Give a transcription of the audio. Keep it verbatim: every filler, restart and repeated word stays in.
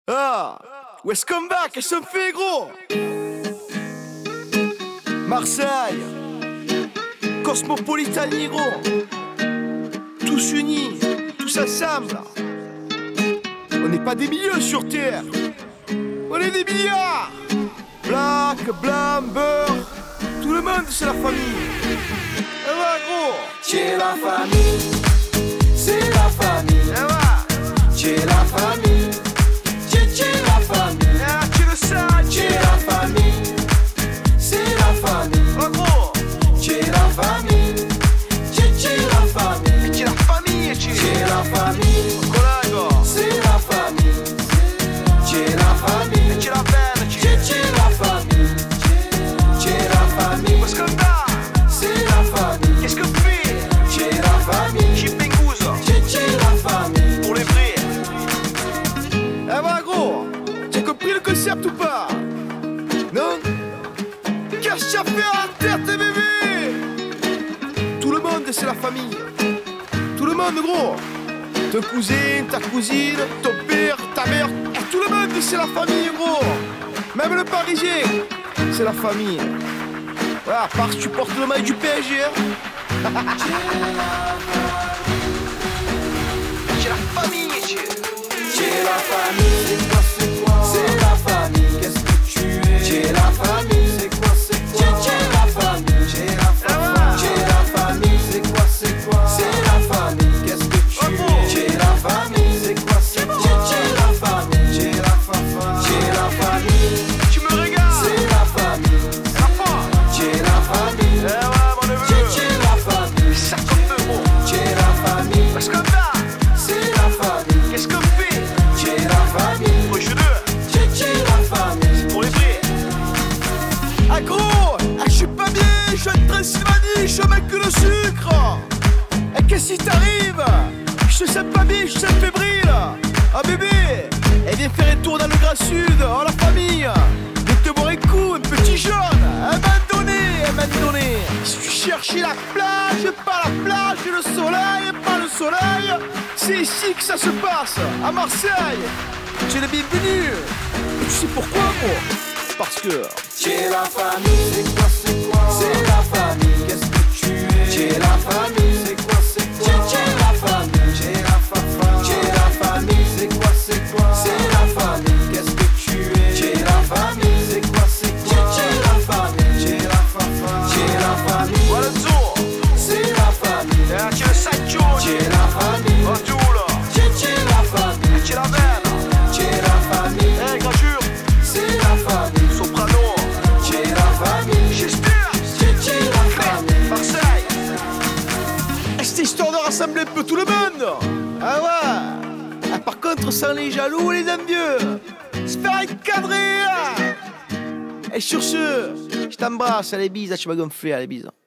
Ah, où est-ce qu'on va? Qu'est-ce qu'on fait, gros? Marseille, Cosmopolitanie, gros. Tous unis, tous ensemble. On n'est pas des milieux sur terre, on est des milliards. Black, blanc, beurre, tout le monde c'est la famille. Eh ouais, gros. C'est la famille, c'est la famille. Eh ouais. C'est la famille, c'est c'est la famille. Eh, tu le sais, C'est la famille, c'est la famille. oh, gros. C'est la famille, c'est c'est la famille. C'est la famille, tu C'est la famille, collègue. c'est la famille. C'est la famille, Tu la peine, tu c'est c'est la famille. C'est la famille, Où est-ce qu'on va? c'est la famille. Qu'est-ce qu'on fait? C'est la famille, J'ai Pengouze c'est c'est la famille. pour les vrais. Eh ouais, gros. T'as compris le concept ou pas? Non? Qu'est-ce que tu as fait à la tête, bébé? Tout le monde c'est la famille. Tout le monde, gros. Ton cousin, ta cousine, ton père, ta mère. Et tout le monde c'est la famille, gros. Même le Parisien, c'est la famille. Ouais, à part si tu portes le maillot du P S G. Hein. C'est la famille, tu C'est la famille, c'est quoi, c'est quoi? C'est la famille, qu'est-ce que tu es? C'est la famille, c'est quoi, c'est quoi? C'est la famille, c'est la famille. C'est la famille, c'est quoi, c'est quoi? C'est la famille, qu'est-ce que tu es? C'est la famille, c'est quoi, c'est quoi? C'est la famille, c'est la famille. C'est la famille, Tu me regardes. c'est la famille. La foi. C'est la famille, Eh ouais, mon neveu. c'est c'est la famille. cinquante euros. C'est la famille, Parce qu'on va. c'est la famille. Qu'est-ce qu'on fait? C'est la famille, Au jeu deux. c'est c'est la famille. Pour les vrais. Ah gros, ah, je suis pas bien, je suis en Transylvanie, je suis un mec que le sucre. Et qu'est-ce qui t'arrive? Je te sens pas bien, je te sens fébrile. Ah bébé, et viens faire un tour dans le Grand Sud, oh la famille. Viens te boire un coup, un petit jaune, un moment donné, un moment donné. Si tu cherchais la plage, pas la plage, et le soleil, pas le soleil, c'est ici que ça se passe, à Marseille. Tu es le bienvenu. Et tu sais pourquoi, gros? Parce que C'est la famille, c'est quoi, c'est quoi? C'est la famille, qu'est-ce que tu es? C'est la famille, c'est quoi, c'est quoi? C'est la famille, c'est la famille. C'est la famille, c'est quoi, c'est quoi? C'est la famille, qu'est-ce que tu es? C'est la famille, c'est quoi, c'est quoi? C'est la famille, c'est la famille. C'est la famille, voilà le zoo. c'est la famille. Eh, tu le sais, Joe. C'est la famille, Oh, Joe, là. c'est c'est la famille. Tu la veine. C'est la famille, Eh, Gradure. c'est la famille. Soprano. C'est la famille, J'espère. c'est c'est la famille. Marseille. Et cette histoire de rassembler un peu tout le monde. Ah ouais. Ah, par contre, sans les jaloux et les envieux. Se faire encadrer. Et sur ce, je t'embrasse. Allez, bises. Tu m'as gonflé. Allez, bises.